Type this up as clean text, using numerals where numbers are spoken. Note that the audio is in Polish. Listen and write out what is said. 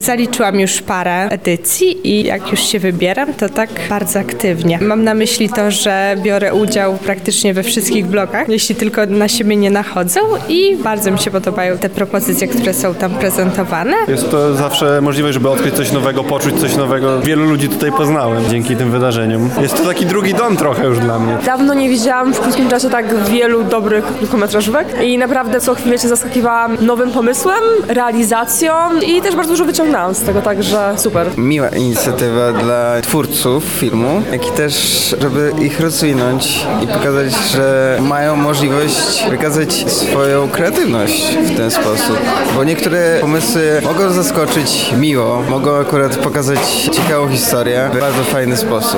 Zaliczyłam już parę edycji i jak już się wybieram, to tak bardzo aktywnie. Mam na myśli to, że biorę udział praktycznie we wszystkich blogach, jeśli tylko na siebie nie nachodzą i bardzo mi się podobają te propozycje, które są tam prezentowane. Jest to zawsze możliwość, żeby odkryć coś nowego, poczuć coś nowego. Wielu ludzi tutaj poznałem dzięki tym wydarzeniom. Jest to taki drugi dom trochę już dla mnie. Dawno nie widziałam w krótkim czasie tak wielu dobrych krótkometrażówek i naprawdę co chwilę się zaskakiwałam nowym pomysłem, realizacją i też bardzo dużo wyciągnęłam z tego, także super. Miła inicjatywa dla twórców filmu, jak i też, żeby ich rozwinąć i pokazać, że mają możliwość wykazać swoją kreatywność w ten sposób. Bo niektóre pomysły mogą zaskoczyć miło, mogą akurat pokazać ciekawą historię w bardzo fajny sposób.